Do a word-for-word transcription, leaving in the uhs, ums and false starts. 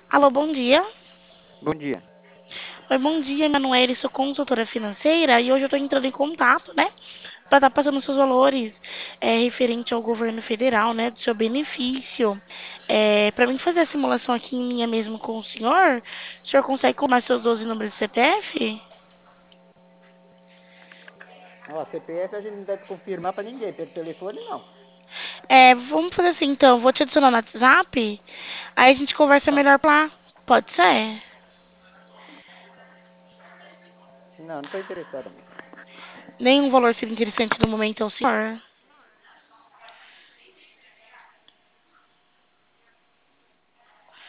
Alô, bom dia. Bom dia. Oi, bom dia, Emanuele. Sou consultora financeira e hoje eu estou entrando em contato, né, para estar passando seus valores é, referente ao governo federal, né, do seu benefício. É, para mim fazer a simulação aqui em linha mesmo com o senhor, o senhor consegue confirmar seus doze números de C P F? Ó, C P F a gente não deve confirmar pra ninguém, pelo telefone não. É, vamos fazer assim então, vou te adicionar no WhatsApp, aí a gente conversa Tá. melhor por lá. Pode ser? Não, não tô interessado não. Nenhum valor seria interessante no momento, então, senhor.